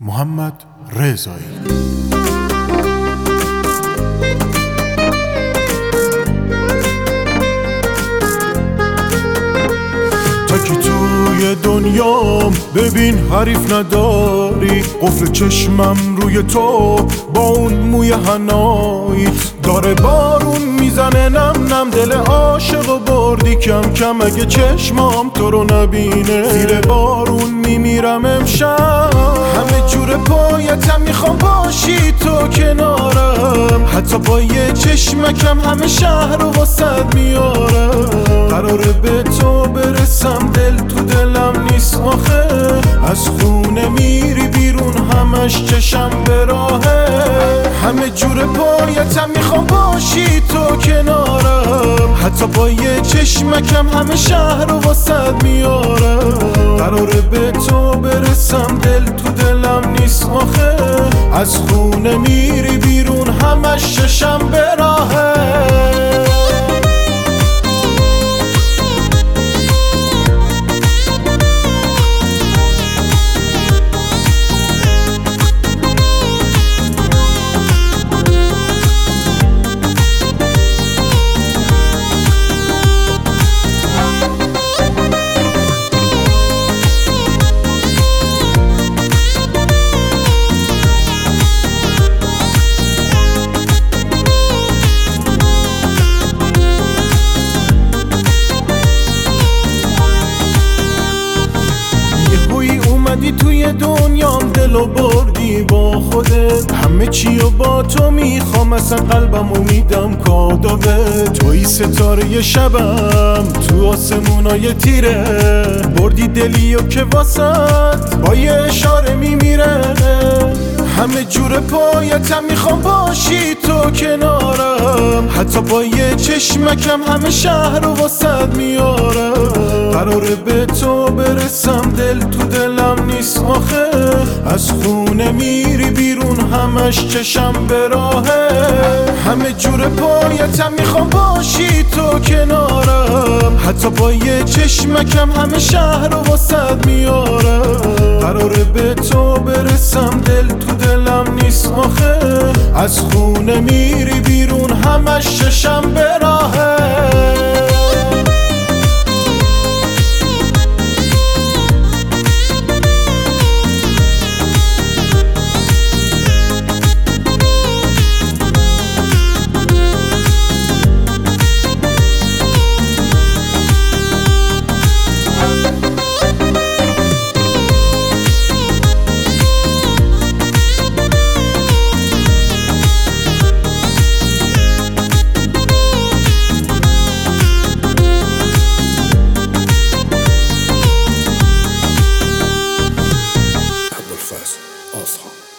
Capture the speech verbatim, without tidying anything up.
محمد رضایی. تکی توی دنیام ببین حریف نداری، قفل چشمم روی تو با اون موی حنایی، داره بارون میزنه نم نم، دل عاشقو بردی کم کم، اگه چشمام تو رو نبینه زیر بارون میمیرم امشب. همه جور پایتم میخوام باشی تو کنارم، حتی با یه چشمکم همه شهر رو واسد میارم. قراره به تو برسم، دل تو دلم نیست آخه، از خونه میری بیرون همش چشم به راهه. همه جور پایتم میخوام باشی تو کنارم، حتی با یه چشمکم همه شهر رو واسد میارم. قراره به تو برسم، دل تو دلم نیست آخه، از خونه میری بیرون همش چشم به راهه. توی دنیام دلو بردی با خودت، همه چیو با تو میخوام، اصلا قلبمو میدم کادوه. توی ستاره شبم تو آسمونای تیره، بردی دلیو که واسط با یه اشاره میمیره. همه جور پایتم میخوام باشی تو کنارم، حتی با یه چشمکم همه شهر رو واسد میارم. قراره به تو برسم، دل تو دلم نیست آخه، از خونه میری بیرون همش چشم به راهه. همه جور پایتم میخوام باشی تو کنارم، حتی با یه چشمکم همه شهر رو واسد میارم. قراره به تو برسم، دل تو دلم نیست آخه، از خونه میری بیرون همش چشم به راهه. Awesome.